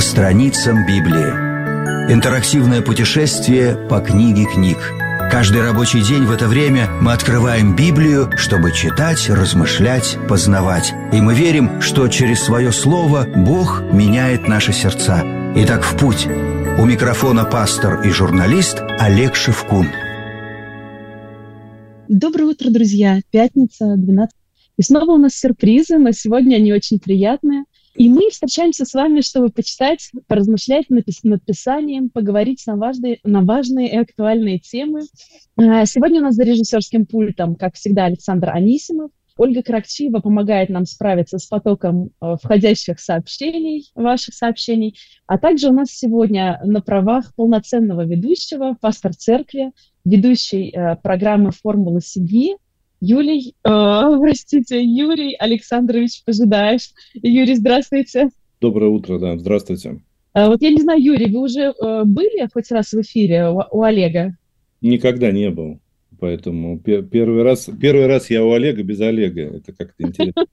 страницам Библии. Интерактивное путешествие по книге книг. Каждый рабочий день в это время мы открываем Библию, чтобы читать, размышлять, познавать. И мы верим, что через свое слово Бог меняет наши сердца. Итак, в путь. У микрофона пастор и журналист Олег Шевкун. Доброе утро, друзья! Пятница, 12. И снова у нас сюрпризы, но сегодня они очень приятные. И мы встречаемся с вами, чтобы почитать, поразмышлять над Писанием, поговорить на важные и актуальные темы. Сегодня у нас за режиссерским пультом, как всегда, Александр Анисимов. Ольга Каракчиева помогает нам справиться с потоком входящих сообщений, ваших сообщений. А также у нас сегодня на правах полноценного ведущего, пастор церкви, ведущий программы «Формула семьи» Юрий Александрович Пожидаев. Юрий, здравствуйте. Доброе утро, да, здравствуйте. Вот я не знаю, Юрий, вы уже были хоть раз в эфире у Олега? Никогда не был, поэтому первый раз я у Олега без Олега. Это как-то интересно.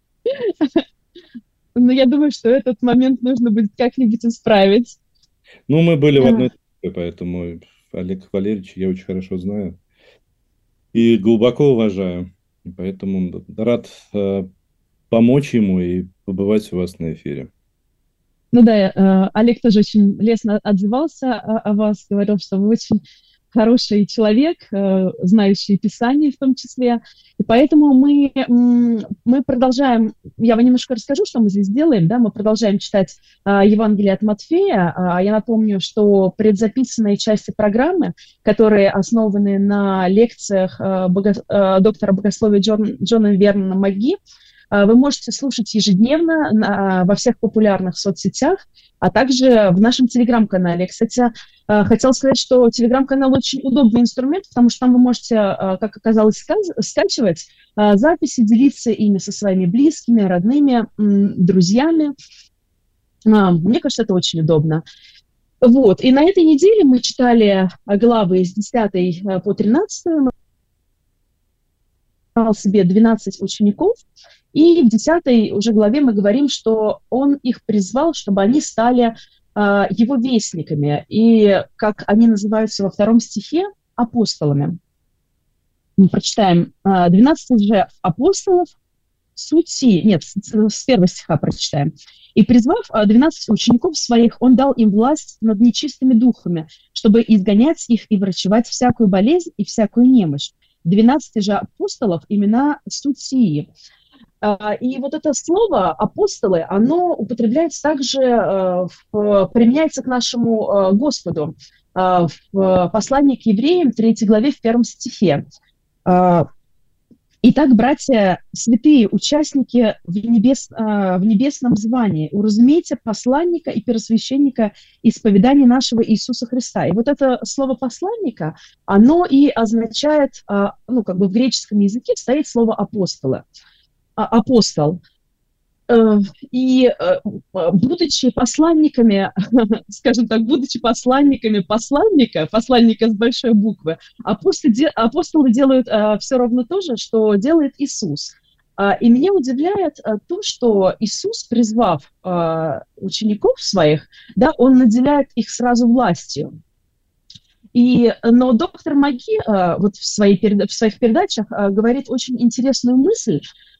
Ну, я думаю, что этот момент нужно будет как-нибудь исправить. Ну, мы были в одной церкви, поэтому Олег Валерьевич я очень хорошо знаю. И глубоко уважаю. И поэтому рад помочь ему и побывать у вас на эфире. Ну да, Олег тоже очень лестно отзывался о вас, говорил, что вы очень хороший человек, знающий Писание в том числе. И поэтому мы продолжаем, я вам немножко расскажу, что мы здесь делаем, да, мы продолжаем читать Евангелие от Матфея. Я напомню, что предзаписанные части программы, которые основаны на лекциях доктора богословия Джона Вернона Маги, вы можете слушать ежедневно во всех популярных соцсетях, а также в нашем телеграм-канале. Кстати, хотела сказать, что телеграм-канал очень удобный инструмент, потому что там вы можете, как оказалось, скачивать записи, делиться ими со своими близкими, родными, друзьями. Мне кажется, это очень удобно. Вот. И на этой неделе мы читали главы с 10 по 13. Мы брал себе 12 учеников. И в 10 уже главе мы говорим, что он их призвал, чтобы они стали его вестниками. И, как они называются во 2 стихе, апостолами. Мы прочитаем 12 же апостолов, с 1 стиха прочитаем. «И призвав 12 учеников своих, он дал им власть над нечистыми духами, чтобы изгонять их и врачевать всякую болезнь и всякую немощь. 12 же апостолов имена суть сии». И вот это слово «апостолы», оно употребляется также, применяется к нашему Господу в послании к евреям, 3 главе, в 1 стихе. «Итак, братья, святые участники в небесном звании, уразумейте посланника и первосвященника исповедания нашего Иисуса Христа». И вот это слово «посланника», оно и означает, в греческом языке стоит слово «апостолы». Апостол. И будучи посланниками, скажем так, будучи посланниками посланника с большой буквы, апостолы делают все равно то же, что делает Иисус. И меня удивляет то, что Иисус, призвав учеников своих, да, он наделяет их сразу властью. Но доктор Маги вот в своих передачах говорит очень интересную мысль,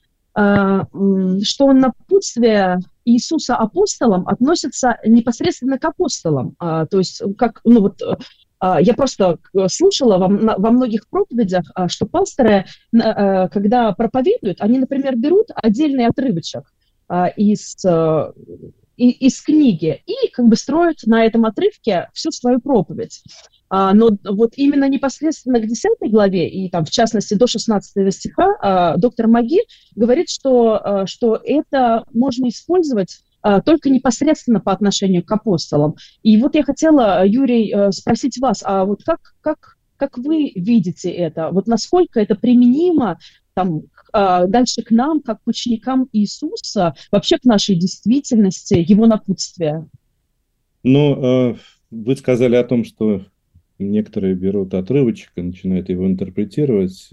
что напутствие Иисуса апостолам относится непосредственно к апостолам. То есть, я просто слушала во многих проповедях, что пасторы, когда проповедуют, они, например, берут отдельный отрывочек из книги и строят на этом отрывке всю свою проповедь. Но вот именно непосредственно к 10 главе, и там, в частности, до 16 стиха, доктор Маги говорит, что это можно использовать только непосредственно по отношению к апостолам. И вот я хотела, Юрий, спросить вас, а вот как вы видите это? Вот насколько это применимо дальше к нам, как к ученикам Иисуса, вообще к нашей действительности, его напутствия? Ну, вы сказали о том, что некоторые берут отрывочек и начинают его интерпретировать.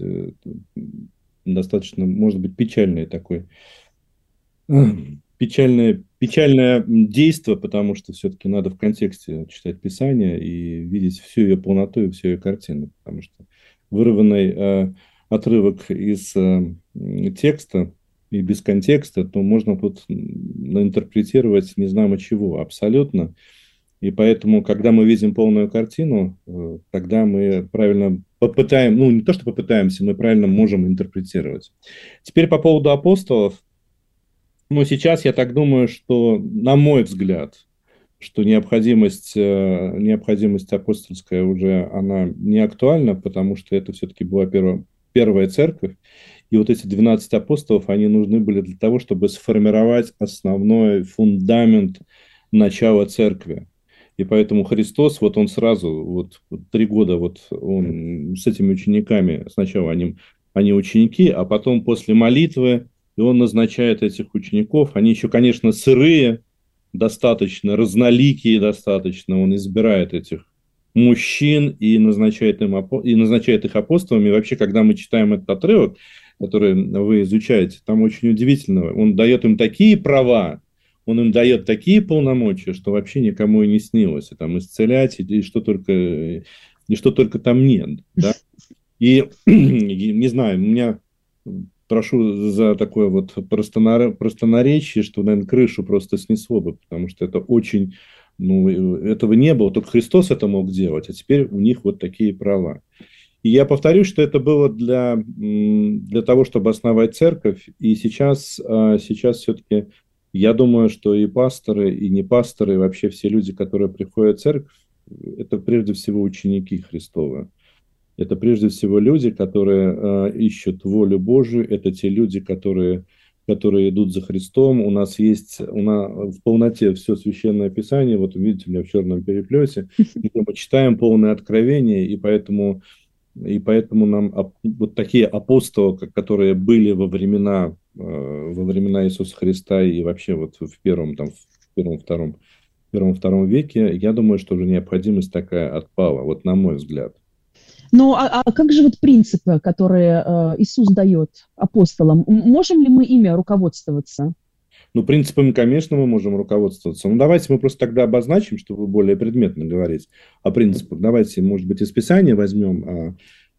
Достаточно, может быть, печальное печальное действие, потому что все-таки надо в контексте читать Писание и видеть всю ее полноту и всю ее картину, потому что вырванный отрывок из текста и без контекста, то можно тут интерпретировать не знамо чего абсолютно. И поэтому, когда мы видим полную картину, тогда мы правильно попытаем, ну не то, что попытаемся, мы правильно можем интерпретировать. Теперь по поводу апостолов. Ну, сейчас я так думаю, что, на мой взгляд, что необходимость апостольская уже, она не актуальна, потому что это все-таки была первая церковь. И вот эти 12 апостолов, они нужны были для того, чтобы сформировать основной фундамент начала церкви. И поэтому Христос, вот он сразу, вот 3 года, вот он с этими учениками, сначала они ученики, а потом после молитвы, и он назначает этих учеников, они еще, конечно, сырые, достаточно, разноликие достаточно, он избирает этих мужчин и назначает их апостолами. И вообще, когда мы читаем этот отрывок, который вы изучаете, там очень удивительно, он дает им такие права, он им дает такие полномочия, что вообще никому и не снилось, и там исцелять, и что только там нет. Да? И не знаю, у меня... Прошу за такое вот простонаречие, что, наверное, крышу просто снесло бы, потому что это очень, этого не было, только Христос это мог делать, а теперь у них вот такие права. И я повторюсь, что это было для того, чтобы основать церковь, и сейчас все-таки я думаю, что и пасторы, и не пасторы, и вообще все люди, которые приходят в церковь, это прежде всего ученики Христовы. Это прежде всего люди, которые ищут волю Божию, это те люди, которые идут за Христом. У нас есть в полноте все Священное Писание, вот видите, у меня в черном переплете, где мы читаем полное откровение, и поэтому нам вот такие апостолы, которые были во времена Иисуса Христа и вообще вот в первом-втором веке, я думаю, что уже необходимость такая отпала, вот на мой взгляд. Ну, а как же вот принципы, которые Иисус дает апостолам? Можем ли мы ими руководствоваться? Ну, принципами, конечно, мы можем руководствоваться. Ну, давайте мы просто тогда обозначим, чтобы более предметно говорить о принципах. Давайте, может быть, из Писания возьмем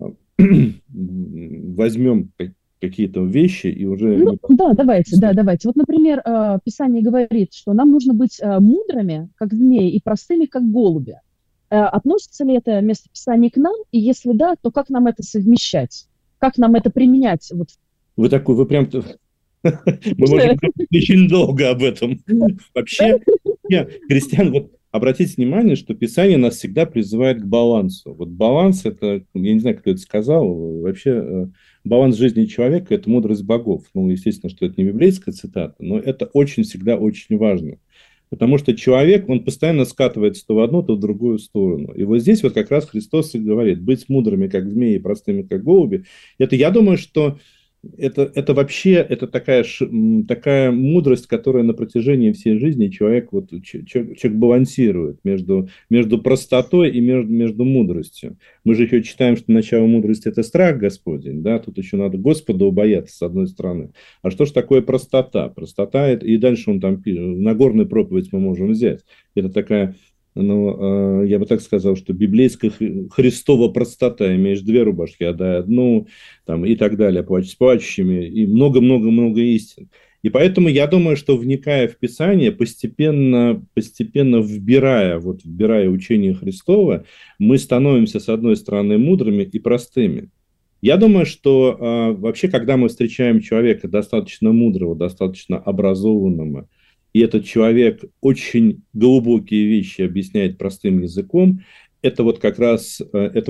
какие-то вещи и уже... Ну, да, давайте. Вот, например, Писание говорит, что нам нужно быть мудрыми, как змеи, и простыми, как голуби. Относится ли это местописание к нам? И если да, то как нам это совмещать? Как нам это применять? Вот. Вы прям... Мы можем говорить очень долго об этом. Вообще, христиан, вот обратите внимание, что Писание нас всегда призывает к балансу. Вот баланс, это, я не знаю, кто это сказал, вообще баланс жизни человека – это мудрость богов. Ну, естественно, что это не библейская цитата, но это всегда очень важно. Потому что человек, он постоянно скатывается то в одну, то в другую сторону. И вот здесь вот как раз Христос и говорит, быть мудрыми, как змеи, простыми, как голуби. Это, я думаю, что это вообще это такая мудрость, которая на протяжении всей жизни человек балансирует между простотой и между мудростью. Мы же еще читаем, что начало мудрости – это страх Господень, да, тут еще надо Господа убояться, с одной стороны. А что ж такое простота? Простота – это, и дальше он там пишет, Нагорную проповедь мы можем взять. Это такая... Ну, я бы так сказал, что библейская Христова простота, имеешь 2 рубашки, отдай одну, там, и так далее, плачь с плачущими, и много-много-много истин. И поэтому я думаю, что, вникая в Писание, постепенно вбирая учение Христова, мы становимся, с одной стороны, мудрыми и простыми. Я думаю, что вообще, когда мы встречаем человека достаточно мудрого, достаточно образованного, и этот человек очень глубокие вещи объясняет простым языком, это вот как раз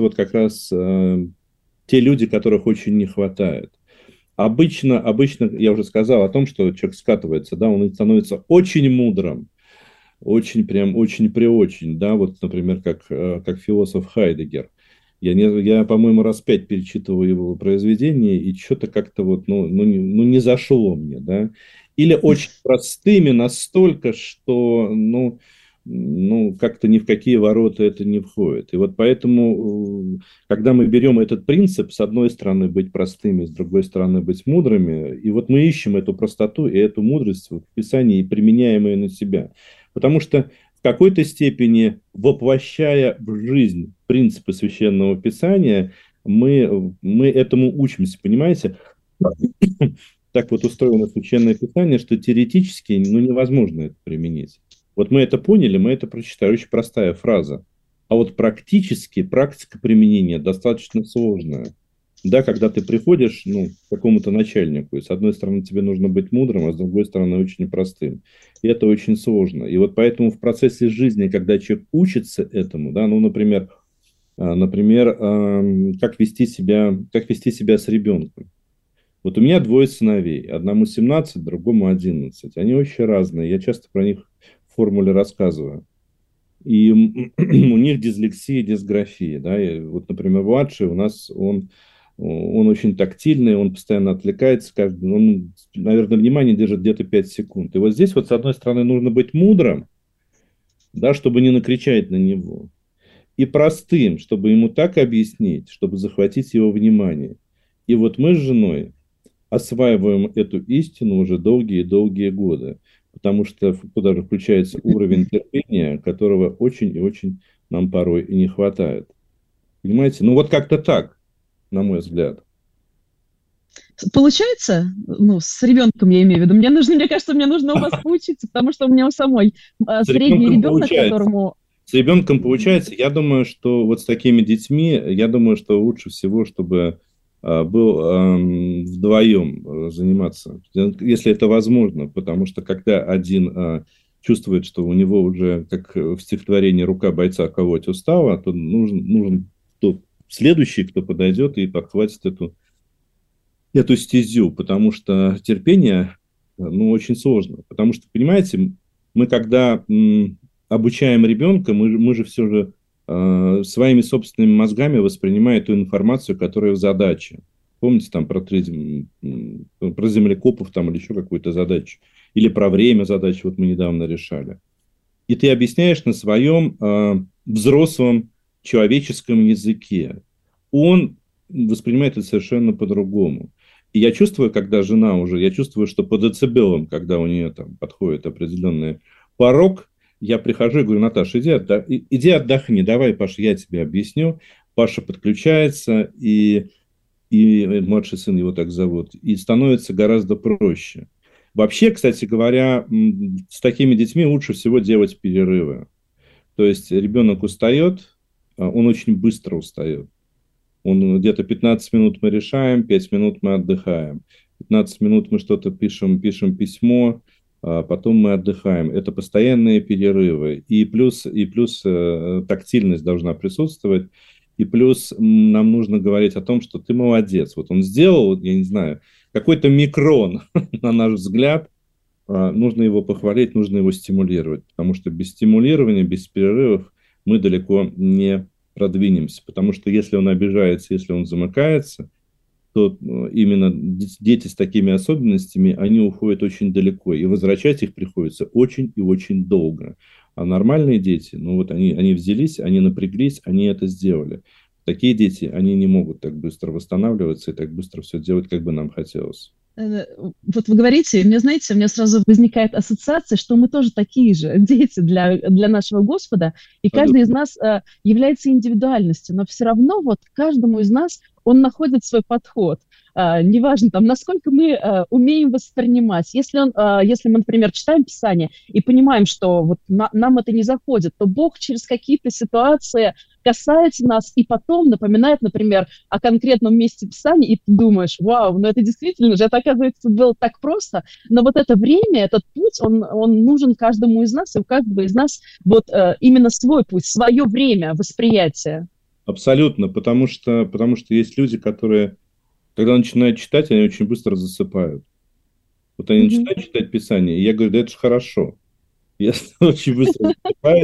те люди, которых очень не хватает. Обычно, я уже сказал о том, что человек скатывается, да, он становится очень мудрым, очень преочень, да, вот, например, как философ Хайдеггер. Я, по-моему, раз 5 перечитывал его произведения, и что-то как-то вот, не зашло мне, да. Или очень простыми настолько, что, ну, как-то ни в какие ворота это не входит. И вот поэтому, когда мы берем этот принцип, с одной стороны быть простыми, с другой стороны быть мудрыми, и вот мы ищем эту простоту и эту мудрость в Писании и применяем ее на себя. Потому что в какой-то степени, воплощая в жизнь принципы Священного Писания, мы этому учимся, понимаете? Так вот устроено Священное Писание, что теоретически ну, невозможно это применить. Вот мы это поняли, мы это прочитали. Очень простая фраза. А вот практически, практика применения достаточно сложная. Да, когда ты приходишь ну, к какому-то начальнику, и с одной стороны тебе нужно быть мудрым, а с другой стороны очень простым. И это очень сложно. И вот поэтому в процессе жизни, когда человек учится этому, да, ну, например, как вести себя с ребенком. Вот у меня двое сыновей. Одному 17, другому 11. Они очень разные. Я часто про них в формуле рассказываю. И у них дислексия, дисграфия. Да? И вот, например, младший у нас, он очень тактильный, он постоянно отвлекается. Он, наверное, внимание держит где-то 5 секунд. И вот здесь вот, с одной стороны, нужно быть мудрым, да, чтобы не накричать на него. И простым, чтобы ему так объяснить, чтобы захватить его внимание. И вот мы с женой осваиваем эту истину уже долгие-долгие годы, потому что туда же включается уровень терпения, которого очень и очень нам порой и не хватает. Понимаете? Ну вот как-то так, на мой взгляд. Получается, ну, с ребенком я имею в виду, мне кажется, мне нужно у вас поучиться, потому что у меня у самой средний ребенок, которому... С ребенком получается. Я думаю, что вот с такими детьми, я думаю, что лучше всего, чтобы был вдвоем заниматься, если это возможно, потому что когда один чувствует, что у него уже, как в стихотворении «Рука бойца колоть устала», то нужен следующий, кто подойдет и подхватит эту стезю, потому что терпение, ну, очень сложно. Потому что, понимаете, мы когда обучаем ребенка, мы же все же своими собственными мозгами воспринимаем ту информацию, которая в задаче. Помните там про землекопов там, или еще какую-то задачу? Или про время задачи, вот мы недавно решали. И ты объясняешь на своем взрослом человеческом языке. Он воспринимает это совершенно по-другому. И я чувствую, когда жена уже, я чувствую, что по децибелам, когда у нее там подходит определенный порог, я прихожу и говорю: Наташа, иди отдохни, давай, Паша, я тебе объясню. Паша подключается, и младший сын его так зовут, и становится гораздо проще. Вообще, кстати говоря, с такими детьми лучше всего делать перерывы. То есть ребенок устает, он очень быстро устает. Он где-то 15 минут мы решаем, 5 минут мы отдыхаем. 15 минут мы что-то пишем письмо, а потом мы отдыхаем. Это постоянные перерывы. И плюс тактильность должна присутствовать. И плюс нам нужно говорить о том, что ты молодец. Вот он сделал, я не знаю, какой-то микрон, на наш взгляд. Нужно его похвалить, нужно его стимулировать. Потому что без стимулирования, без перерывов мы далеко не продвинемся. Потому что если он обижается, если он замыкается, то именно дети с такими особенностями, они уходят очень далеко, и возвращать их приходится очень и очень долго. А нормальные дети, ну вот они взялись, они напряглись, они это сделали. Такие дети, они не могут так быстро восстанавливаться и так быстро все делать, как бы нам хотелось. Вот вы говорите, знаете, у меня сразу возникает ассоциация, что мы тоже такие же дети для нашего Господа, и каждый из нас является индивидуальностью, но все равно вот каждому из нас он находит свой подход. Неважно, там, насколько мы умеем воспринимать. Если мы, например, читаем Писание и понимаем, что вот нам это не заходит, то Бог через какие-то ситуации касается нас и потом напоминает, например, о конкретном месте Писания, и ты думаешь: вау, ну это действительно же, это, оказывается, было так просто. Но вот это время, этот путь, он нужен каждому из нас, и у каждого из нас вот именно свой путь, свое время восприятия. Абсолютно, потому что есть люди, которые, когда начинают читать, они очень быстро засыпают. Вот они начинают читать Писание, и я говорю: да это же хорошо. Если очень быстро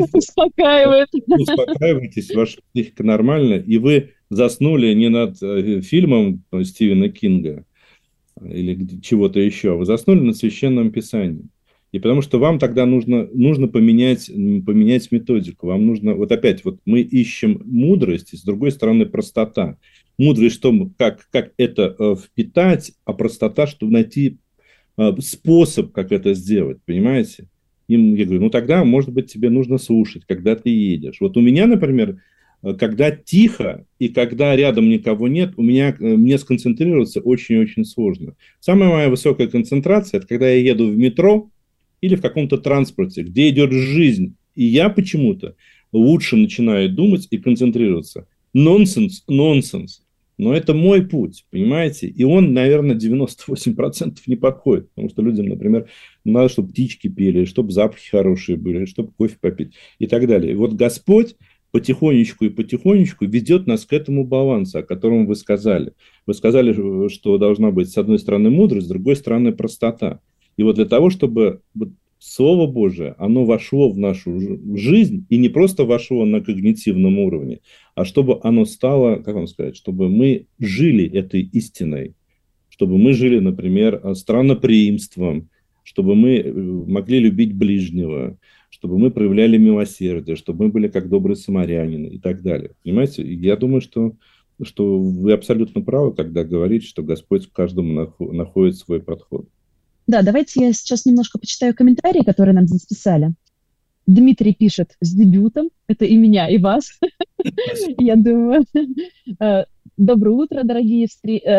успокаиваетесь, ваша психика нормальна, и вы заснули не над фильмом Стивена Кинга или чего-то еще, а вы заснули над Священным Писанием. И потому что вам тогда нужно поменять методику. Вам нужно, вот опять, вот мы ищем мудрость, и с другой стороны простота. Мудрость, что, как это впитать, а простота, чтобы найти способ, как это сделать, понимаете? Я говорю, ну тогда, может быть, тебе нужно слушать, когда ты едешь. Вот у меня, например, когда тихо и когда рядом никого нет, мне сконцентрироваться очень-очень сложно. Самая моя высокая концентрация – это когда я еду в метро или в каком-то транспорте, где идет жизнь, и я почему-то лучше начинаю думать и концентрироваться. Нонсенс, нонсенс. Но это мой путь, понимаете? И он, наверное, 98% не подходит. Потому что людям, например, надо, чтобы птички пели, чтобы запахи хорошие были, чтобы кофе попить и так далее. И вот Господь потихонечку и потихонечку ведет нас к этому балансу, о котором вы сказали. Вы сказали, что должна быть, с одной стороны, мудрость, с другой стороны, простота. И вот для того, чтобы Слово Божие, оно вошло в нашу жизнь, и не просто вошло на когнитивном уровне, а чтобы оно стало, как вам сказать, чтобы мы жили этой истиной, чтобы мы жили, например, странноприимством, чтобы мы могли любить ближнего, чтобы мы проявляли милосердие, чтобы мы были как добрый самарянин и так далее. Понимаете? Я думаю, что вы абсолютно правы, когда говорите, что Господь к каждому находит свой подход. Да, давайте я сейчас немножко почитаю комментарии, которые нам здесь писали. Дмитрий пишет с дебютом. Это и меня, и вас. Я думаю. Доброе утро, дорогие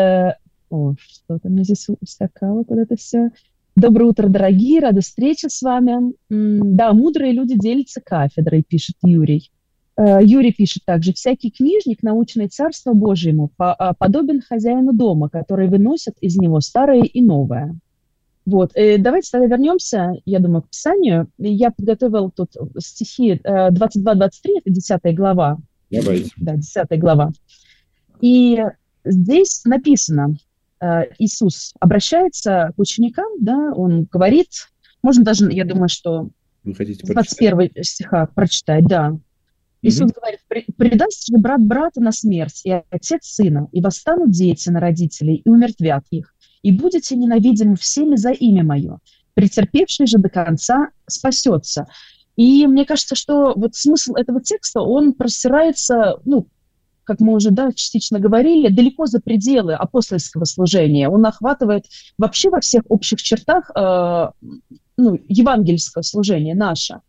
что-то мне здесь ускакало куда-то все. Доброе утро, дорогие, рада встрече с вами. Да, мудрые люди делятся кафедрой, пишет Юрий. Юрий пишет также: всякий книжник, научный Царству Божьему, подобен хозяину дома, который выносит из него старое и новое. Вот, давайте тогда вернемся, я думаю, к Писанию. Я подготовил тут стихи 22-23, это 10 глава. Давайте. Да, 10 глава. И здесь написано, Иисус обращается к ученикам, да, он говорит, можно даже, я думаю, что вы хотите 21 стиха прочитать, да. Иисус говорит: предаст же брат брата на смерть, и отец сына, и восстанут дети на родителей, и умертвят их. И будете ненавидимы всеми за имя мое. Претерпевший же до конца спасется. И мне кажется, что вот смысл этого текста, он простирается, ну, как мы уже, да, частично говорили, далеко за пределы апостольского служения. Он охватывает вообще во всех общих чертах евангельского служения наше.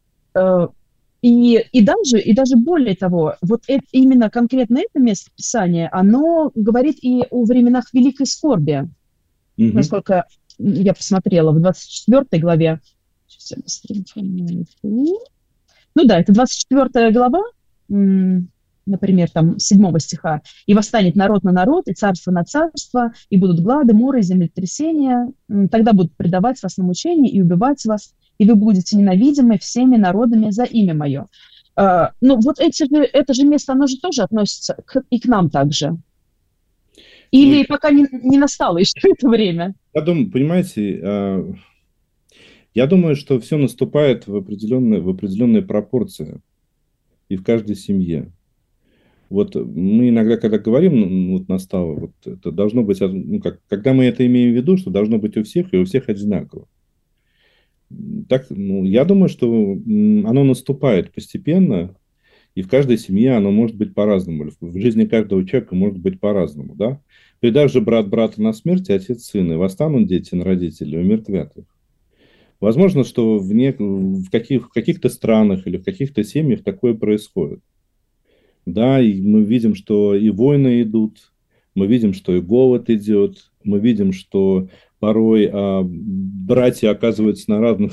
И даже более того, вот именно конкретно это место Писания, оно говорит и о временах великой скорби. Насколько я посмотрела, в 24 главе. Сейчас я быстрее найду. Ну да, это 24 глава, например, там 7 стиха. «И восстанет народ на народ, и царство на царство, и будут глады, моры, землетрясения. Тогда будут предавать вас на мучение и убивать вас, и вы будете ненавидимы всеми народами за имя мое». Ну вот это же место, оно же тоже относится и к нам также. Или пока не настало еще это время? Я думаю, понимаете, я думаю, что все наступает в определенной пропорции и в каждой семье. Вот мы иногда, когда говорим, вот настало, вот это должно быть, когда мы это имеем в виду, что должно быть у всех и у всех одинаково. Так, я думаю, что оно наступает постепенно, и в каждой семье оно может быть по-разному. В жизни каждого человека может быть по-разному, да? Предашь же брат брата на смерть, и отец сына, и восстанут дети на родителей, умертвят их. Возможно, что в каких-то странах или в каких-то семьях такое происходит. Да, и мы видим, что и войны идут, мы видим, что и голод идет, мы видим, что порой братья оказываются на разных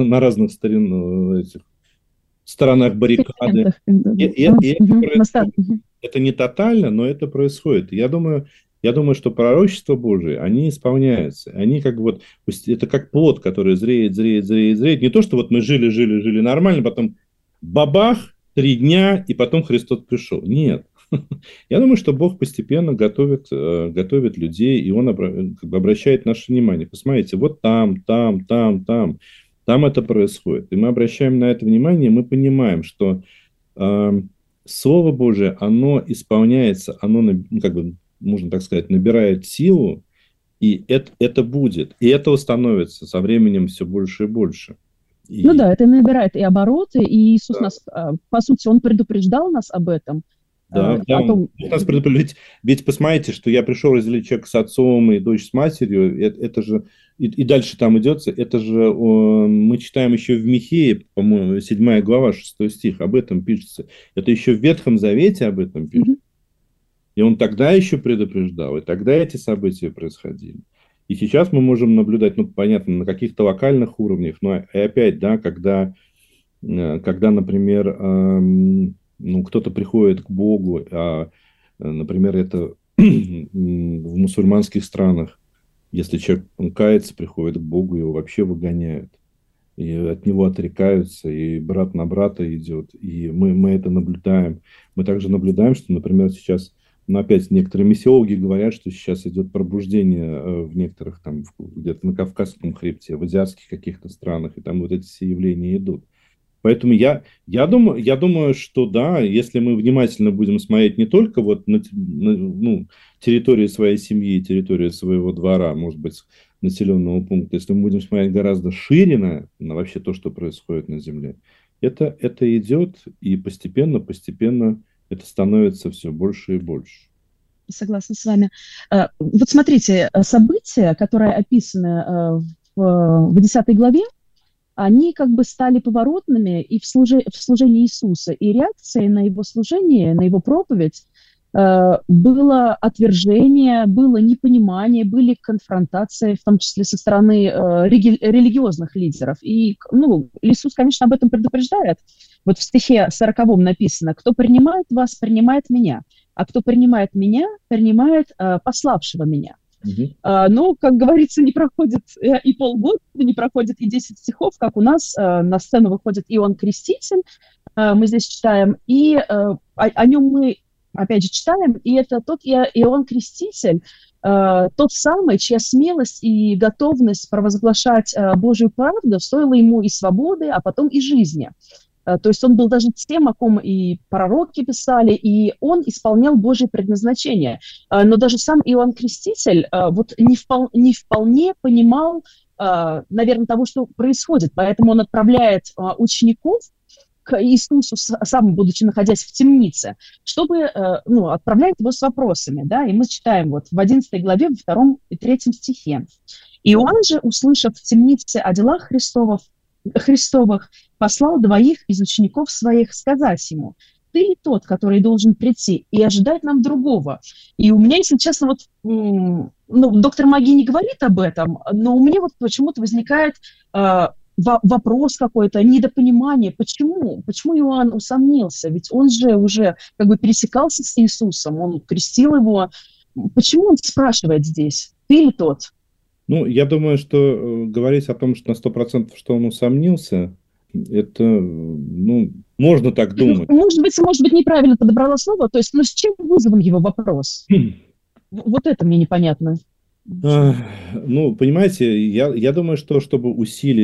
сторонах баррикады. Это не тотально, но это происходит. Я думаю, что пророчества Божие, они исполняются. Они это как плод, который зреет. Не то, что вот мы жили нормально, потом бабах, 3 дня, и потом Христос пришел. Нет. Я думаю, что Бог постепенно готовит людей, и Он обращает наше внимание. Посмотрите, вот там это происходит. И мы обращаем на это внимание, и мы понимаем, что Слово Божие, оно исполняется, оно, можно так сказать, набирает силу, И это будет. И этого становится со временем все больше и больше. Ну И, да, это набирает и обороты, и Иисус да, нас, по сути, Он предупреждал нас об этом, да, о он том... нас предупредить. Ведь посмотрите, что я пришел разделить человека с отцом и дочь с матерью, это же, и дальше там идется, это же мы читаем еще в Михее, по-моему, 7 глава, 6 стих, об этом пишется. Это еще в Ветхом Завете об этом пишется. Мгм. И он тогда еще предупреждал, и тогда эти события происходили. И сейчас мы можем наблюдать, ну, понятно, на каких-то локальных уровнях, но и опять, да, когда, например, ну, кто-то приходит к Богу, например, это в мусульманских странах, если человек кается, приходит к Богу, его вообще выгоняют, и от него отрекаются, и брат на брата идет, и мы это наблюдаем. Мы также наблюдаем, что, например, сейчас, ну, опять некоторые миссиологи говорят, что сейчас идет пробуждение в некоторых там, где-то на Кавказском хребте, в азиатских каких-то странах, и там вот эти все явления идут. Поэтому я думаю, что да, если мы внимательно будем смотреть не только вот ну, территории своей семьи, территории своего двора, может быть, населенного пункта, если мы будем смотреть гораздо шире на вообще то, что происходит на Земле, это идет, и постепенно это становится все больше и больше. Согласна с вами. Вот смотрите, события, которые описаны в 10 главе, они как бы стали поворотными и в служении Иисуса. И реакцией на его служение, на его проповедь было отвержение, было непонимание, были конфронтации, в том числе со стороны религиозных лидеров. И ну, Иисус, конечно, об этом предупреждает. Вот в стихе 40 написано: «Кто принимает вас, принимает меня, а кто принимает меня, принимает пославшего меня». Мгм. Но, как говорится, не проходит и полгода, не проходит и 10 стихов, как у нас на сцену выходит Иоанн Креститель, мы здесь читаем, и о нем мы, опять же, читаем, и это тот Иоанн Креститель, тот самый, чья смелость и готовность провозглашать Божью правду стоила ему и свободы, а потом и жизни. То есть он был даже тем, о ком и пророки писали, и он исполнял Божье предназначение. Но даже сам Иоанн Креститель вот не вполне понимал, наверное, того, что происходит. Поэтому он отправляет учеников к Иисусу, сам будучи находясь в темнице, чтобы, ну, отправляет его с вопросами. Да? И мы читаем вот в 11 главе, во 2 и 3 стихе. «Иоанн же, услышав в темнице о делах Христовых, послал 2 из учеников своих сказать ему: ты ли тот, который должен прийти и ожидать нам другого?» И у меня, если честно, вот, ну, доктор Маги не говорит об этом, но у меня вот почему-то возникает вопрос какой-то, недопонимание. Почему? Почему Иоанн усомнился? Ведь он же уже как бы пересекался с Иисусом, он крестил его. Почему он спрашивает здесь: ты ли тот? Ну, я думаю, что говорить о том, что на 100%, что он усомнился, это, ну, можно так думать. Может быть, неправильно подобрала слово. То есть, ну, с чем вызван его вопрос? Вот это мне непонятно. Ну, понимаете, я думаю, что чтобы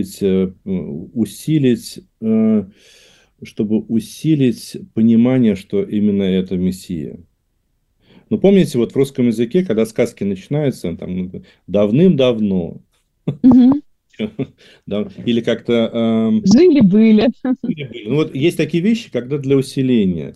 усилить понимание, что именно это Мессия. Ну, помните, вот в русском языке, когда сказки начинаются, там, давным-давно, Мгм. да, или как-то Жили-были. ну, вот есть такие вещи, когда для усиления.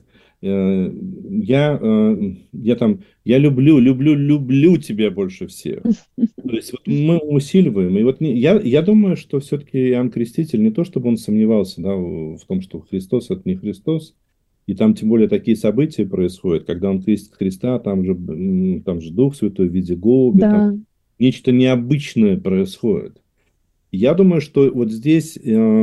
Я люблю тебя больше всех. То есть вот мы усиливаем. И вот я думаю, что все-таки Иоанн Креститель не то, чтобы он сомневался, да, в том, что Христос это не Христос. И там тем более такие события происходят, когда он крестит Христа, там же Дух Святой в виде голубя, там Да. нечто необычное происходит. Я думаю, что вот здесь,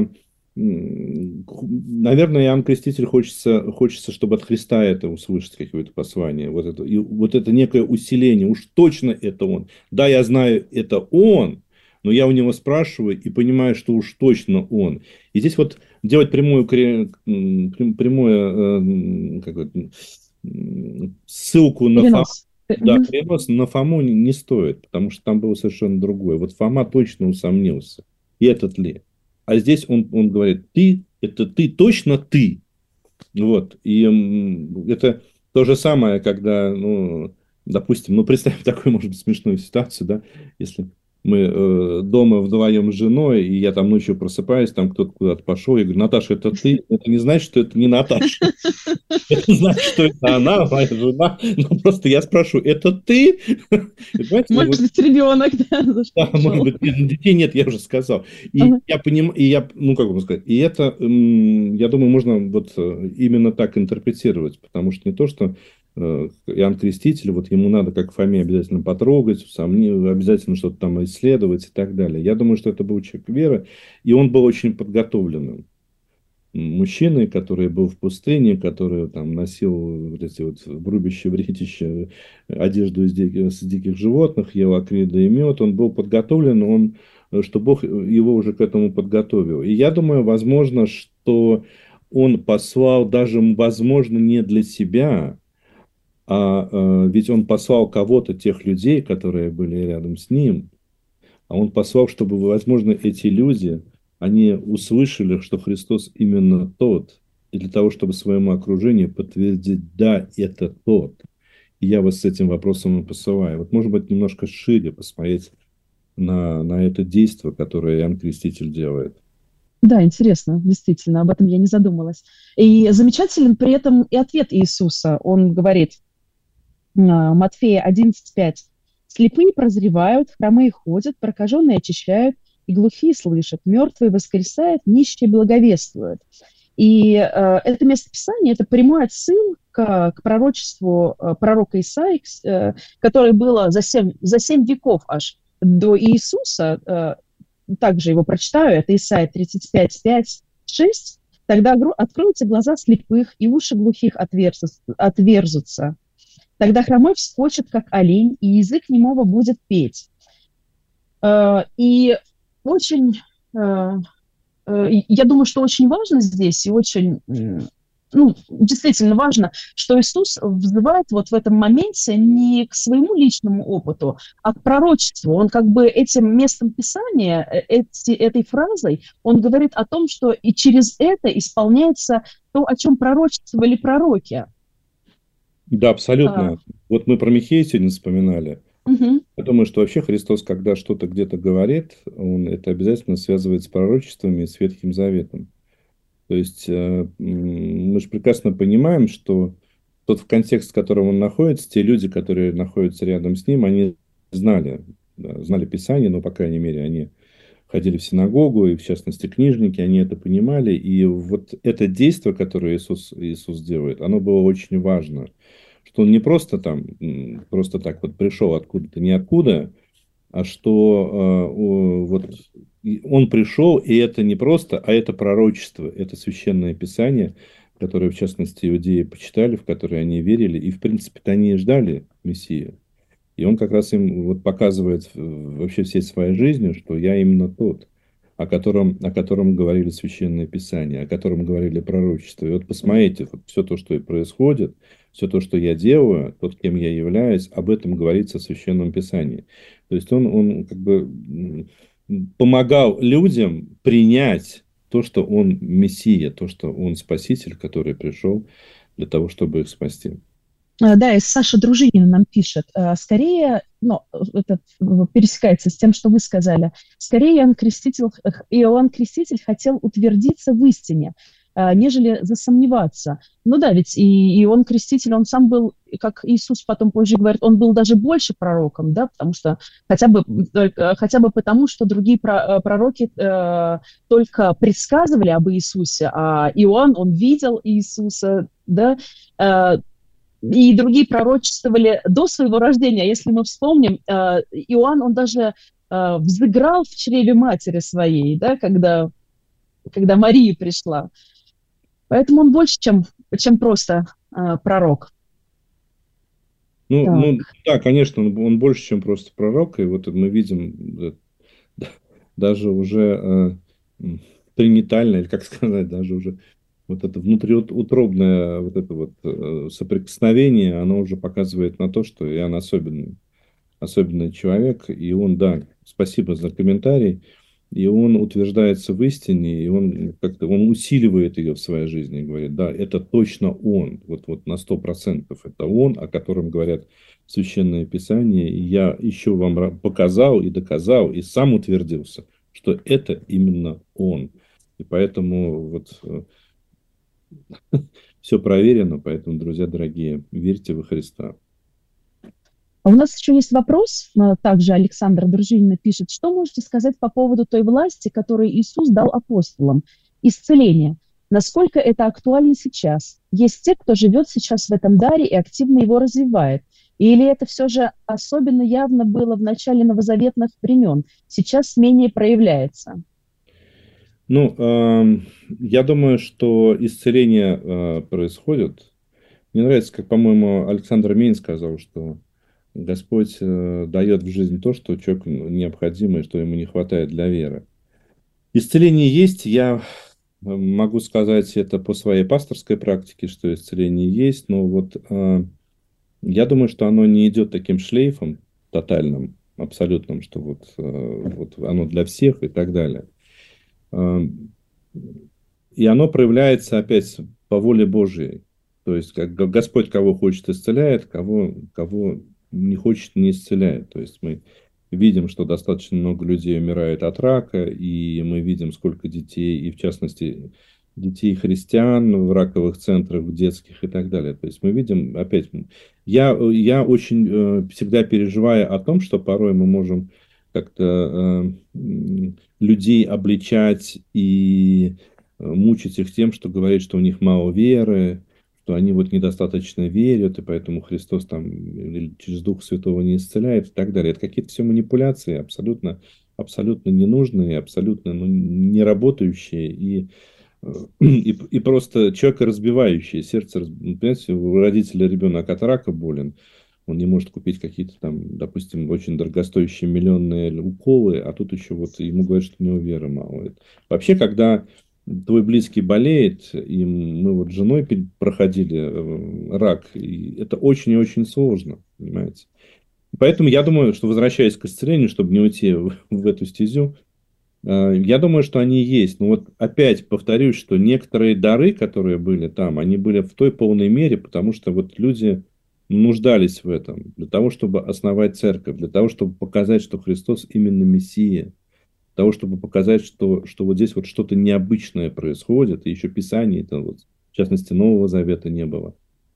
наверное, Иоанн Креститель хочется, чтобы от Христа это услышать, какое-то послание. Вот это некое усиление. Уж точно это он. Да, я знаю, это он, но я у него спрашиваю и понимаю, что уж точно он. И здесь вот делать ссылку на Фому, Перенос. да, перенос на Фому не стоит, потому что там было совершенно другое. Вот Фома точно усомнился. И этот ли? А здесь он говорит: это ты, точно ты. Вот. И это то же самое, когда, ну, допустим, ну, представим такую, может быть, смешную ситуацию, да, если мы дома вдвоем с женой, и я там ночью просыпаюсь, там кто-то куда-то пошел, я говорю: Наташа, это ты? Это не значит, что это не Наташа. Это значит, что это она, моя жена. Ну, просто я спрашиваю: это ты? И, понимаете, ну, Может быть, ребенок, да, за что да, может пришел. быть, нет, ну, детей нет, я уже сказал. И Ага. я понимаю, и я, ну, как вам сказать, и это, я думаю, можно вот именно так интерпретировать, потому что не то, что Иоанн Креститель, вот ему надо, как Фоме, обязательно потрогать, обязательно что-то там исследовать и так далее. Я думаю, что это был человек веры, и он был очень подготовленным мужчиной, который был в пустыне, который там носил вот эти вот в вретище одежду с диких животных, ел акриды и мед, он был подготовлен, что Бог его уже к этому подготовил. И я думаю, возможно, что он послал даже, возможно, не для себя, ведь он послал кого-то, тех людей, которые были рядом с ним, а он послал, чтобы, возможно, эти люди, они услышали, что Христос именно тот, и для того, чтобы своему окружению подтвердить: да, это тот. И я вас с этим вопросом и посылаю. Вот, может быть, немножко шире посмотреть на это действие, которое Иоанн Креститель делает. Да, интересно, действительно, об этом я не задумалась. И замечателен при этом и ответ Иисуса. Он говорит, Матфея 11:5: «Слепые прозревают, хромые ходят, прокаженные очищают, и глухие слышат, мертвые воскресают, нищие благовествуют». И это местописание — это прямой отсыл к пророчеству пророка Исаии, которое было за 7 веков аж до Иисуса. Также его прочитаю, это Исайя 35:5-6. «Тогда откроются глаза слепых, и уши глухих отверзутся. Тогда хромой вскочит, как олень, и язык немого будет петь». И очень, я думаю, что очень важно здесь, и очень, ну, действительно важно, что Иисус взывает вот в этом моменте не к своему личному опыту, а к пророчеству. Он как бы этим местом Писания, этой фразой, он говорит о том, что и через это исполняется то, о чем пророчествовали пророки. Да, А, абсолютно. Вот мы про Михея сегодня вспоминали. мгм. Я думаю, что вообще Христос, когда что-то где-то говорит, он это обязательно связывает с пророчествами и с Ветхим Заветом. То есть мы же прекрасно понимаем, что тот в контекст, в котором он находится, те люди, которые находятся рядом с ним, они знали, да, знали Писание, но, по крайней мере, они ходили в синагогу, и, в частности, книжники, они это понимали. И вот это действие, которое Иисус делает, оно было очень важно. Что он не просто там, просто так вот пришел откуда-то, ниоткуда, а что вот он пришел, и это не просто, а это пророчество, это священное писание, которое, в частности, иудеи почитали, в которое они верили, и, в принципе-то, они и ждали Мессию. И он как раз им вот показывает вообще всей своей жизнью, что я именно тот, о котором говорили священные писания, о котором говорили пророчества. И вот посмотрите, вот все то, что и происходит, все то, что я делаю, тот, кем я являюсь, об этом говорится в священном писании. То есть он как бы помогал людям принять то, что он Мессия, то, что он Спаситель, который пришел для того, чтобы их спасти. Да, и Саша Дружинина нам пишет, скорее, ну, это пересекается с тем, что вы сказали, скорее Иоанн Креститель хотел утвердиться в истине, нежели засомневаться. Ну да, ведь и Иоанн Креститель, он сам был, как Иисус потом позже говорит, он был даже больше пророком, да, потому что хотя бы потому, что другие пророки только предсказывали об Иисусе, а Иоанн, он видел Иисуса, да, и другие пророчествовали до своего рождения. Если мы вспомним, Иоанн, он даже взыграл в чреве матери своей, да, когда Мария пришла. Поэтому он больше, чем просто пророк. Так. Ну, да, конечно, он больше, чем просто пророк. И вот мы видим даже уже пренатально, или как сказать, даже уже вот это внутриутробное вот это вот соприкосновение, оно уже показывает на то, что Иоанн особенный человек. И он, да, спасибо за комментарий. и он утверждается в истине, и он как-то он усиливает ее в своей жизни, и говорит, да, это точно он, вот на 100% это он, о котором говорят Священное Писание, и я еще вам показал и доказал, и сам утвердился, что это именно он. И поэтому вот все проверено, поэтому, друзья дорогие, верьте во Христа. А у нас еще есть вопрос, также Александр Дружинина пишет, что можете сказать по поводу той власти, которую Иисус дал апостолам, исцеление? Насколько это актуально сейчас? Есть те, кто живет сейчас в этом даре и активно его развивает. Или это все же особенно явно было в начале новозаветных времен, сейчас менее проявляется? Ну, я думаю, что исцеление происходит. Мне нравится, как, по-моему, Александр Мейн сказал, что Господь дает в жизнь то, что человеку необходимо и что ему не хватает для веры. Исцеление есть, я могу сказать это по своей пасторской практике, что исцеление есть, но вот я думаю, что оно не идет таким шлейфом тотальным, абсолютным, что вот оно для всех и так далее. И оно проявляется опять по воле Божьей. То есть, как Господь кого хочет исцеляет, кого не хочет, не исцеляет. То есть, мы видим, что достаточно много людей умирает от рака, и мы видим, сколько детей, и в частности, детей христиан в раковых центрах, в детских и так далее. То есть, мы видим, опять, я очень всегда переживаю о том, что порой мы можем как-то людей обличать и мучить их тем, что говорит, что у них мало веры, что они вот недостаточно верят, и поэтому Христос там через Духа Святого не исцеляет и так далее. Это какие-то все манипуляции абсолютно, абсолютно ненужные, абсолютно не работающие и просто человека разбивающие, сердце, понимаете, у родителя ребенок от рака болен, он не может купить какие-то там, допустим, очень дорогостоящие миллионные уколы, а тут еще вот ему говорят, что у него веры мало. Вообще, когда твой близкий болеет, и мы вот с женой проходили рак, и это очень и очень сложно, понимаете. Поэтому я думаю, что, возвращаясь к исцелению, чтобы не уйти в эту стезю, я думаю, что они есть. Но вот опять повторюсь, что некоторые дары, которые были там, они были в той полной мере, потому что вот люди нуждались в этом, для того, чтобы основать церковь, для того, чтобы показать, что Христос именно Мессия, для того, чтобы показать, что вот здесь вот что-то необычное происходит, и еще Писаний, это вот, в частности, Нового Завета не было,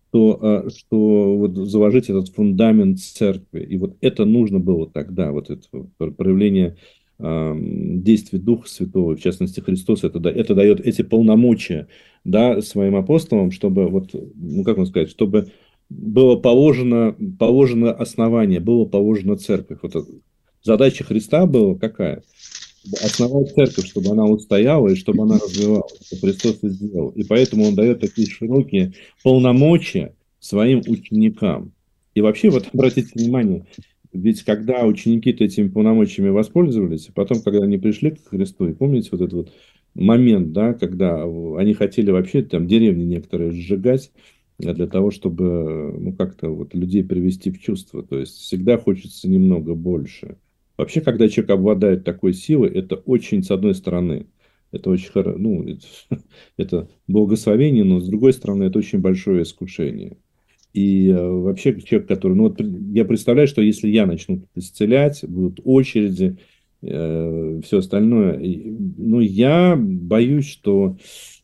что вот заложить этот фундамент церкви. И вот это нужно было тогда, вот это проявление действий Духа Святого, в частности, Христос, это дает эти полномочия, да, своим апостолам, чтобы, вот, ну, как вам сказать, чтобы было положено основание, было положено церковь. Вот задача Христа была какая? Основать церковь, чтобы она устояла и чтобы она развивалась. Это Христос и сделал. И поэтому он дает такие широкие полномочия своим ученикам. И вообще, вот обратите внимание, ведь когда ученики-то этими полномочиями воспользовались, потом, когда они пришли к Христу, и помните вот этот вот момент, да, когда они хотели вообще там деревни некоторые сжигать, для того, чтобы, ну, как-то вот людей привести в чувство. То есть всегда хочется немного больше. Вообще, когда человек обладает такой силой, это очень, с одной стороны, это очень хорошо, ну, это благословение, но с другой стороны, это очень большое искушение. И вообще человек, который, ну, вот я представляю, что если я начну исцелять, будут очереди, все остальное, ну, я боюсь, что,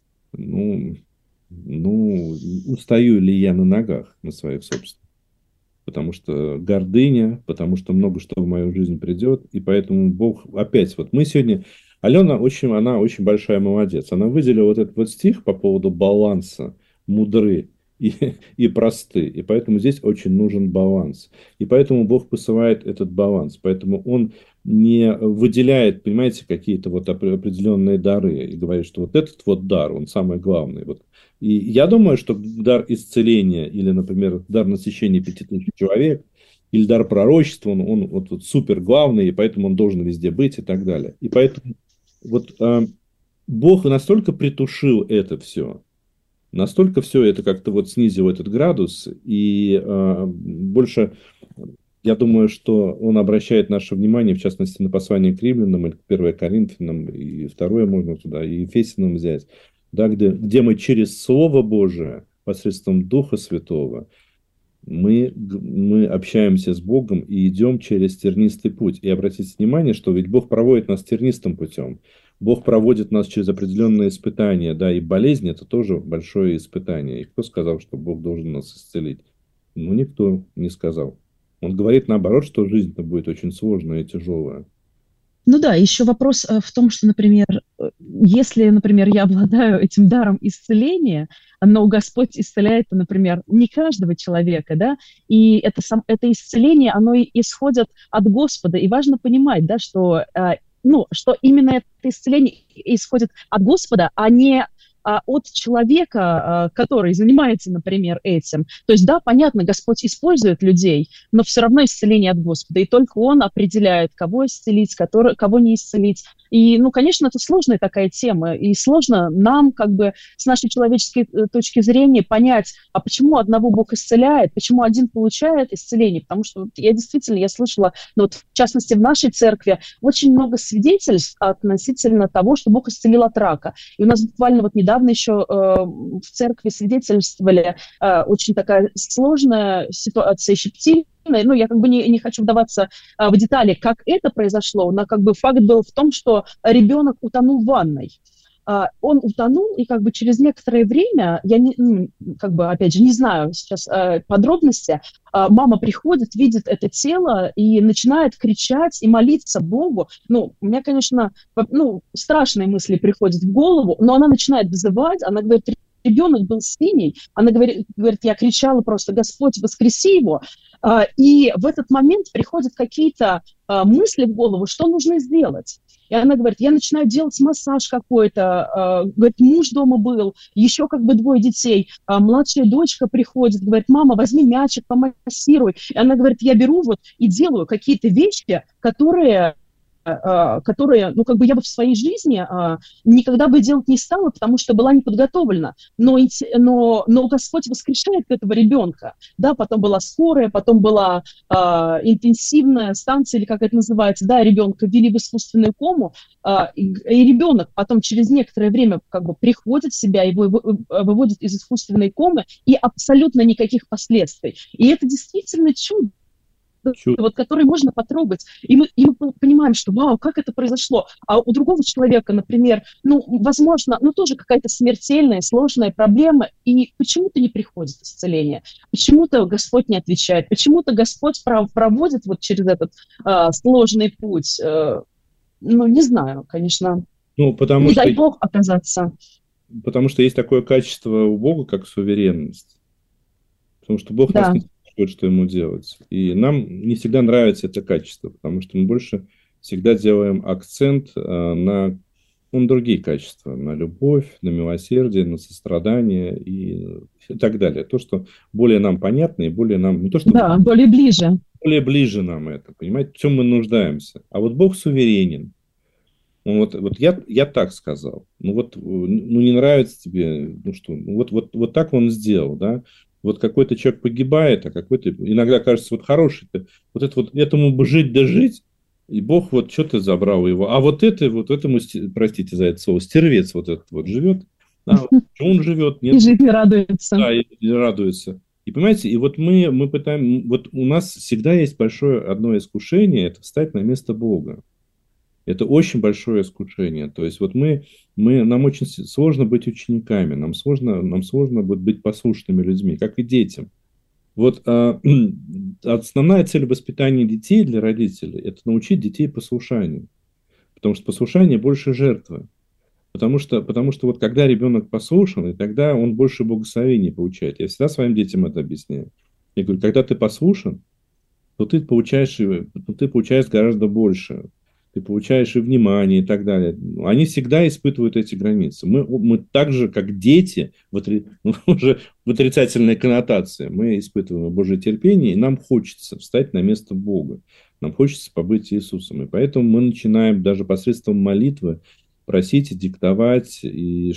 ну, устаю ли я на ногах, на своих собственных. Потому что гордыня, потому что много что в мою жизнь придет. И поэтому Бог опять, вот мы сегодня... Алена она очень большая молодец. Она выделила вот этот вот стих по поводу баланса, мудры и просты. И поэтому здесь очень нужен баланс. И поэтому Бог посылает этот баланс. Поэтому Он не выделяет, понимаете, какие-то вот определенные дары и говорит, что вот этот вот дар, он самый главный. Вот. И я думаю, что дар исцеления или, например, дар насыщения 5000 человек или дар пророчества, он вот супер главный, и поэтому он должен везде быть и так далее. И поэтому вот Бог настолько притушил это все, настолько все это как-то вот снизил этот градус, и больше Я думаю, что он обращает наше внимание, в частности, на послание к римлянам, или к 1 Коринфянам, и второе можно туда, и Ефесянам взять, да, где мы через Слово Божие, посредством Духа Святого, мы общаемся с Богом и идем через тернистый путь. И обратите внимание, что ведь Бог проводит нас тернистым путем. Бог проводит нас через определенные испытания, да, и болезнь – это тоже большое испытание. И кто сказал, что Бог должен нас исцелить? Ну, никто не сказал. Он говорит, наоборот, что жизнь-то будет очень сложная и тяжелая. Ну да, еще вопрос в том, что, например, если, например, я обладаю этим даром исцеления, но Господь исцеляет, например, не каждого человека, да, и это исцеление, оно исходит от Господа, и важно понимать, да, что, ну, что именно это исцеление исходит от Господа, а не от человека, который занимается, например, этим. То есть, да, понятно, Господь использует людей, но все равно исцеление от Господа, и только Он определяет, кого исцелить, кого не исцелить. И, ну, конечно, это сложная такая тема, и сложно нам, как бы, с нашей человеческой точки зрения понять, а почему одного Бог исцеляет, почему один получает исцеление, потому что вот, я слышала, ну, вот, в частности, в нашей церкви очень много свидетельств относительно того, что Бог исцелил от рака. И у нас буквально вот недавно еще в церкви свидетельствовали очень такая сложная ситуация, щепетильная. Ну, я как бы не хочу вдаваться в детали, как это произошло, но как бы факт был в том, что ребенок утонул в ванной. Он утонул, и как бы через некоторое время, я не, как бы, опять же, не знаю сейчас подробности, мама приходит, видит это тело и начинает кричать и молиться Богу. Ну, у меня, конечно, ну, страшные мысли приходят в голову, но она начинает взывать, она говорит, ребенок был синий, она говорит, я кричала просто, Господь, воскреси его. И в этот момент приходят какие-то мысли в голову, что нужно сделать. И она говорит, я начинаю делать массаж какой-то, говорит, муж дома был, еще как бы 2 детей, младшая дочка приходит, говорит, мама, возьми мячик, помассируй. И она говорит, я беру вот и делаю какие-то вещи, которые, ну, как бы я бы в своей жизни никогда бы делать не стала, потому что была не подготовлена. Но Господь воскрешает этого ребенка. Да, потом была скорая, потом была интенсивная станция, или как это называется, да, ребенка ввели в искусственную кому, и ребенок потом через некоторое время как бы приходит в себя, его выводит из искусственной комы, и абсолютно никаких последствий. И это действительно чудо, вот, который можно потрогать. И мы понимаем, что вау, как это произошло. А у другого человека, например, ну, возможно, ну, тоже какая-то смертельная, сложная проблема, и почему-то не приходит исцеление. Почему-то Господь не отвечает. Почему-то Господь проводит вот через этот сложный путь. Ну, не знаю, конечно. Ну, не дай Бог оказаться. Потому что есть такое качество у Бога, как суверенность. Потому что Бог нас не спрашивает, что ему делать. И нам не всегда нравится это качество, потому что мы больше всегда делаем акцент на другие качества. На любовь, на милосердие, на сострадание и так далее. То, что более нам понятно и более нам... Не то, что более ближе. Более ближе нам это, понимаете, в чем мы нуждаемся. А вот Бог суверенен. Вот я так сказал. Ну не нравится тебе, ну что, вот так он сделал, да. Вот какой-то человек погибает, а какой-то иногда кажется вот хороший-то, вот это вот этому бы жить да жить, и Бог вот что-то забрал его. А вот этому, простите за это слово, стервец вот этот вот живет, да, он живет, нет. И жить не радуется. Да, и радуется. И понимаете, и вот мы пытаемся, вот у нас всегда есть большое одно искушение, это встать на место Бога. Это очень большое искушение. То есть вот нам очень сложно быть учениками, нам сложно быть послушными людьми, как и детям. Вот основная цель воспитания детей для родителей – это научить детей послушанию. Потому что послушание больше жертвы. Потому что вот когда ребенок послушан, и тогда он больше благословений получает. Я всегда своим детям это объясняю. Я говорю, когда ты послушан, то ты получаешь гораздо больше. Ты получаешь и внимание, и так далее. Они всегда испытывают эти границы. Мы так же, как дети, уже в отрицательной коннотации, мы испытываем Божье терпение, и нам хочется встать на место Бога. Нам хочется побыть Иисусом. И поэтому мы начинаем даже посредством молитвы просить и диктовать, и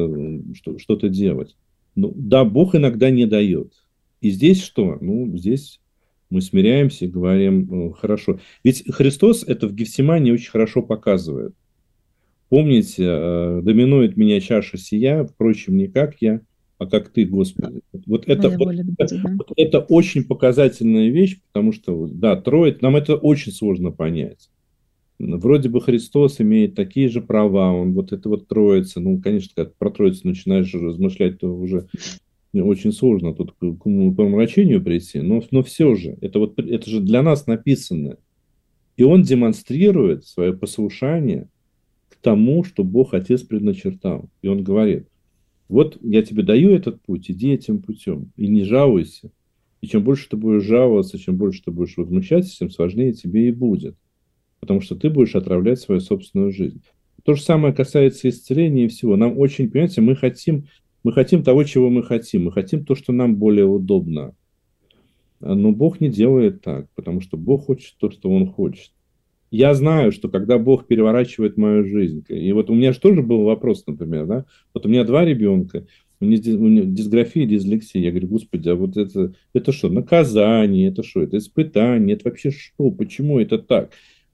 что-то делать. Ну, да, Бог иногда не дает. И здесь что? Ну, здесь Мы смиряемся и говорим, хорошо. Ведь Христос это в Гефсимании очень хорошо показывает. Помните, доминует меня чаша сия, впрочем, не как я, а как ты, Господи. Твоя воля да будет, да. Вот это очень показательная вещь, потому что, да, нам это очень сложно понять. Вроде бы Христос имеет такие же права, он вот это вот Троица, ну, конечно, когда про Троицу начинаешь размышлять, то уже очень сложно тут к помрачению прийти, но все же, это же для нас написано. И он демонстрирует свое послушание к тому, что Бог Отец предначертал. И он говорит, вот я тебе даю этот путь, иди этим путем, и не жалуйся. И чем больше ты будешь жаловаться, чем больше ты будешь возмущаться, тем сложнее тебе и будет. Потому что ты будешь отравлять свою собственную жизнь. То же самое касается исцеления и всего. Нам очень, понимаете, мы хотим того, чего мы хотим. Мы хотим то, что нам более удобно. Но Бог не делает так, потому что Бог хочет то, что Он хочет. Я знаю, что когда Бог переворачивает мою жизнь, и вот у меня же тоже был вопрос, например, да, вот у меня 2 ребенка, у них дисграфия, дислексия, я говорю, Господи, а вот это что, наказание, это что, это испытание, это вообще что, почему это так,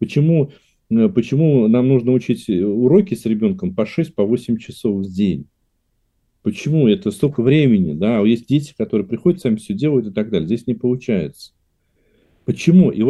почему нам нужно учить уроки с ребенком по 6, по 8 часов в день, почему это столько времени, да, есть дети, которые приходят, сами все делают и так далее, здесь не получается. Почему? И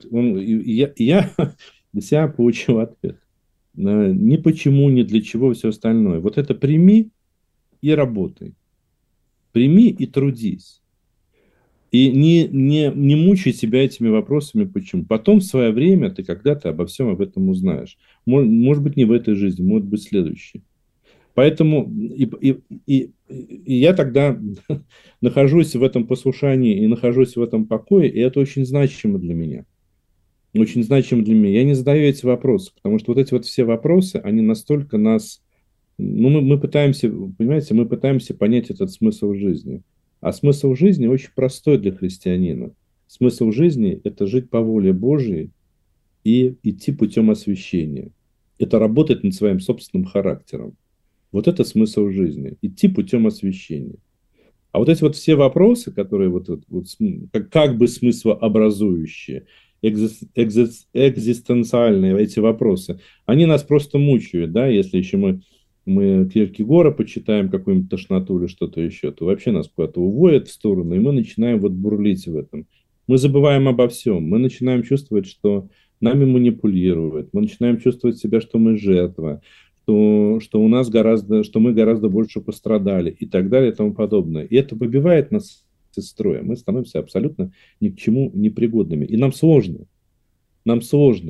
я для себя получил ответ. Ни почему, ни для чего, все остальное. Вот это прими и работай. Прими и трудись. И не мучай себя этими вопросами, почему. Потом в свое время ты когда-то обо всем об этом узнаешь. Может быть, не в этой жизни, может быть, в следующей. Поэтому и я тогда нахожусь в этом послушании и нахожусь в этом покое, и это очень значимо для меня. Очень значимо для меня. Я не задаю эти вопросы, потому что вот эти вот все вопросы, они настолько нас... Ну, мы пытаемся, понимаете, мы пытаемся понять этот смысл жизни. А смысл жизни очень простой для христианина. Смысл жизни – это жить по воле Божьей и идти путем освящения. Это работать над своим собственным характером. Вот это смысл жизни. Идти путем освящения. А вот эти вот все вопросы, которые как бы смыслообразующие, экзистенциальные эти вопросы, они нас просто мучают, да, если еще мы Киркегора почитаем, какую-нибудь тошноту или что-то еще, то вообще нас куда-то уводят в сторону, и мы начинаем вот бурлить в этом. Мы забываем обо всем, мы начинаем чувствовать, что нами манипулируют, мы начинаем чувствовать себя, что мы жертва, что мы гораздо больше пострадали и так далее и тому подобное. И это выбивает нас из строя. Мы становимся абсолютно ни к чему непригодными. И нам сложно. Нам сложно.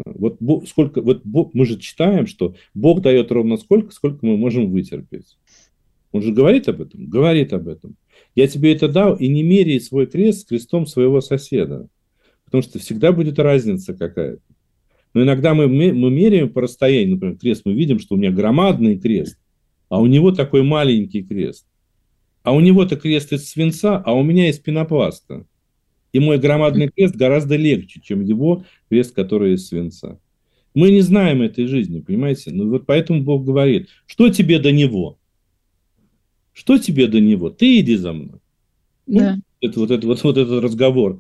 Мы же читаем, что Бог дает ровно сколько мы можем вытерпеть. Он же говорит об этом? Говорит об этом. Я тебе это дал, и не меряй свой крест с крестом своего соседа. Потому что всегда будет разница какая-то. Но иногда мы меряем по расстоянию, например, крест, мы видим, что у меня громадный крест, а у него такой маленький крест. А у него-то крест из свинца, а у меня из пенопласта. И мой громадный крест гораздо легче, чем его крест, который из свинца. Мы не знаем этой жизни, понимаете? Ну вот поэтому Бог говорит, что тебе до него? Что тебе до него? Ты иди за мной. Да. Вот этот разговор,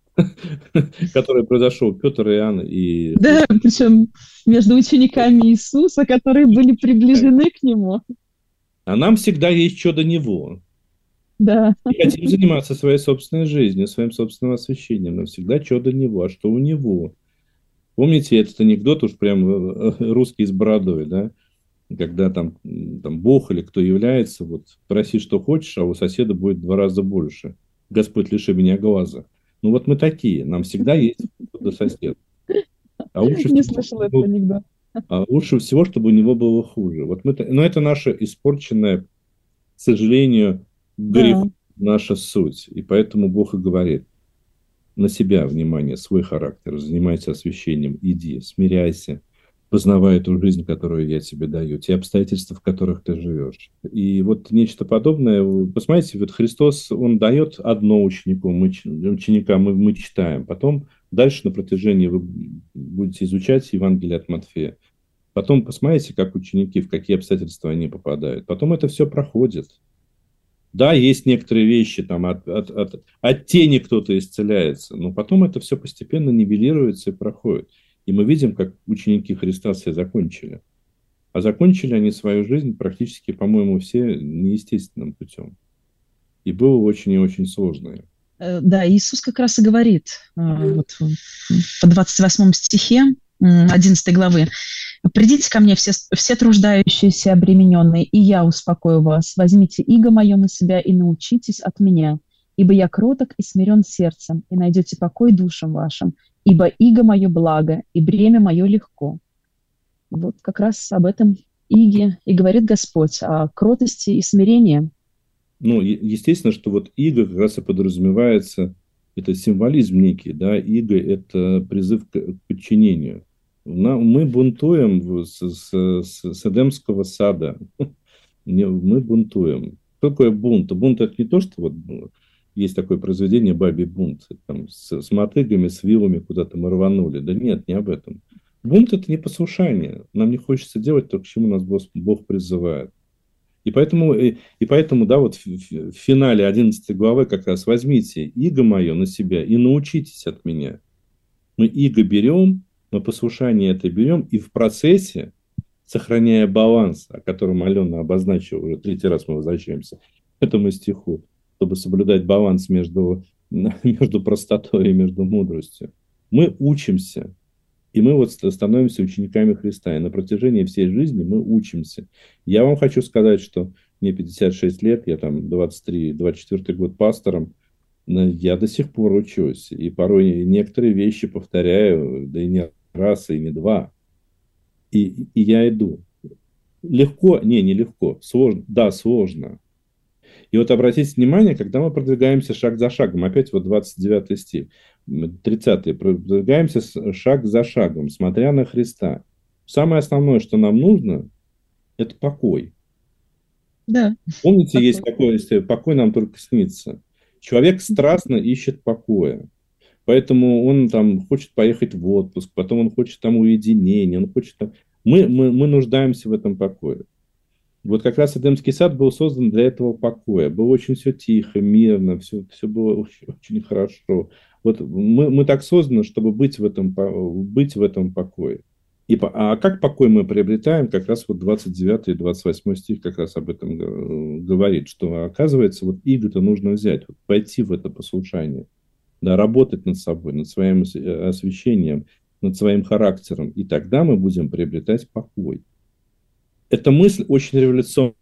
который произошел Петр и Иоанн. Да, причем между учениками Иисуса, которые были приближены к нему. А нам всегда есть что до него. Да. Мы хотим заниматься своей собственной жизнью, своим собственным освящением, но всегда что до него. А что у него? Помните этот анекдот, уж прям русский с бородой, да? Когда там Бог или кто является, вот проси, что хочешь, а у соседа будет в 2 раза больше. Господь, лиши меня глаза. Ну вот мы такие, нам всегда есть до соседа. Не слышала этот анекдот. А лучше всего, чтобы у него было хуже. Но это наша испорченная, к сожалению, грех, наша суть. И поэтому Бог и говорит, на себя внимание, свой характер, занимайся освящением, иди, смиряйся, познавай эту жизнь, которую я тебе даю, те обстоятельства, в которых ты живешь. И вот нечто подобное, посмотрите, вот Христос, Он дает одно ученику, мы читаем, потом дальше на протяжении вы будете изучать Евангелие от Матфея. Потом посмотрите, как ученики, в какие обстоятельства они попадают. Потом это все проходит. Да, есть некоторые вещи, там от тени кто-то исцеляется, но потом это все постепенно нивелируется и проходит. И мы видим, как ученики Христа все закончили. А закончили они свою жизнь практически, по-моему, все неестественным путем. И было очень и очень сложно. Да, Иисус как раз и говорит вот, по 28 стихе 11 главы: «Придите ко мне все труждающиеся, обремененные, и я успокою вас. Возьмите иго мое на себя и научитесь от меня, ибо я кроток и смирен сердцем, и найдете покой душам вашим, ибо иго мое благо, и бремя мое легко». Вот как раз об этом иге и говорит Господь, о кротости и смирении. Ну, естественно, что вот иго как раз и подразумевается, это символизм некий, да, иго – это призыв к подчинению. Мы бунтуем с Эдемского сада, мы бунтуем. Что такое бунт? Бунт – это не то, что вот есть такое произведение «Бабий бунт», там, с мотыгами, с вилами куда-то мы рванули. Да нет, не об этом. Бунт – это непослушание. Нам не хочется делать то, к чему нас Бог призывает. И поэтому, да, вот в финале 11 главы как раз возьмите иго мое на себя и научитесь от меня. Мы иго берем, мы послушание это берем, и в процессе, сохраняя баланс, о котором Алена обозначила, уже третий раз мы возвращаемся к этому стиху, чтобы соблюдать баланс между простотой и между мудростью, мы учимся. И мы вот становимся учениками Христа. И на протяжении всей жизни мы учимся. Я вам хочу сказать, что мне 56 лет, я там 24 год пастором, я до сих пор учусь. И порой некоторые вещи повторяю, да и не раз, и не два. И я иду. Легко? Не легко. Сложно? Да, сложно. И вот обратите внимание, когда мы продвигаемся шаг за шагом, опять вот 29 стих, 30-й, продвигаемся шаг за шагом, смотря на Христа. Самое основное, что нам нужно, это покой. Да. Помните, покой. Есть такое, если покой нам только снится. Человек страстно ищет покоя. Поэтому он там хочет поехать в отпуск, потом он хочет там уединения, он хочет там... Мы нуждаемся в этом покое. Вот как раз Эдемский сад был создан для этого покоя. Было очень все тихо, мирно, все было очень, очень хорошо. Вот мы так созданы, чтобы быть в этом покое. А как покой мы приобретаем? Как раз вот 29 и 28 стих как раз об этом говорит, что оказывается, вот иго-то нужно взять, вот, пойти в это послушание, да, работать над собой, над своим освящением, над своим характером. И тогда мы будем приобретать покой. Эта мысль очень революционная.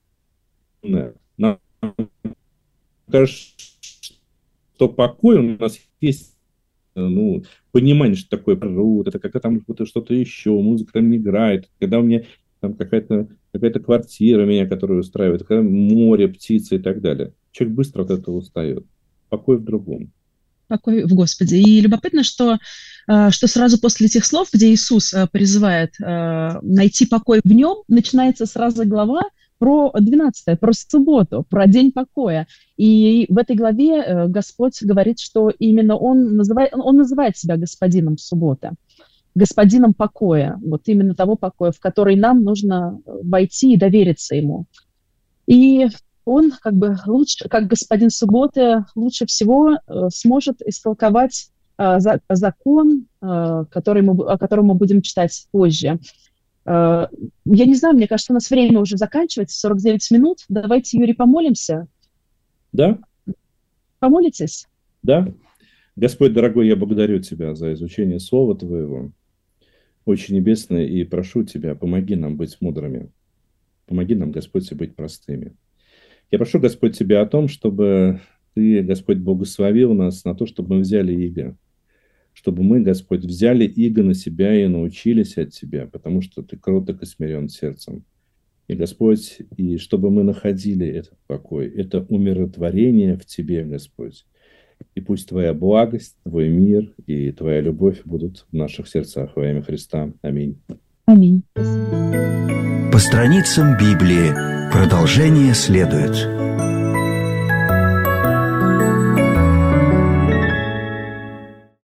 Нам кажется, что покой у нас есть, понимание, что такое природа, это когда там что-то еще, музыка там не играет, когда у меня там какая-то квартира меня, которая устраивает, когда море, птицы и так далее. Человек быстро от этого устает. Покой в другом. Покой в Господе. И любопытно, что сразу после этих слов, где Иисус призывает найти покой в нем, начинается сразу глава про 12, про субботу, про день покоя. И в этой главе Господь говорит, что именно Он называет себя господином субботы, господином покоя, вот именно того покоя, в который нам нужно войти и довериться Ему. И Он как бы лучше, как господин субботы, лучше всего сможет истолковать закон, о котором мы будем читать позже. Я не знаю, мне кажется, у нас время уже заканчивается, 49 минут. Давайте, Юрий, помолимся. Да? Помолитесь? Да. Господь, дорогой, я благодарю Тебя за изучение Слова Твоего, Отче Небесный, и прошу Тебя, помоги нам быть мудрыми. Помоги нам, Господь, быть простыми. Я прошу, Господь, Тебя о том, чтобы Ты, Господь, благословил нас на то, чтобы мы взяли иго. Чтобы мы, Господь, взяли иго на себя и научились от Тебя, потому что Ты кроток и смирен сердцем. И, Господь, и чтобы мы находили этот покой, это умиротворение в Тебе, Господь. И пусть Твоя благость, Твой мир и Твоя любовь будут в наших сердцах во имя Христа. Аминь. Аминь. По страницам Библии продолжение следует.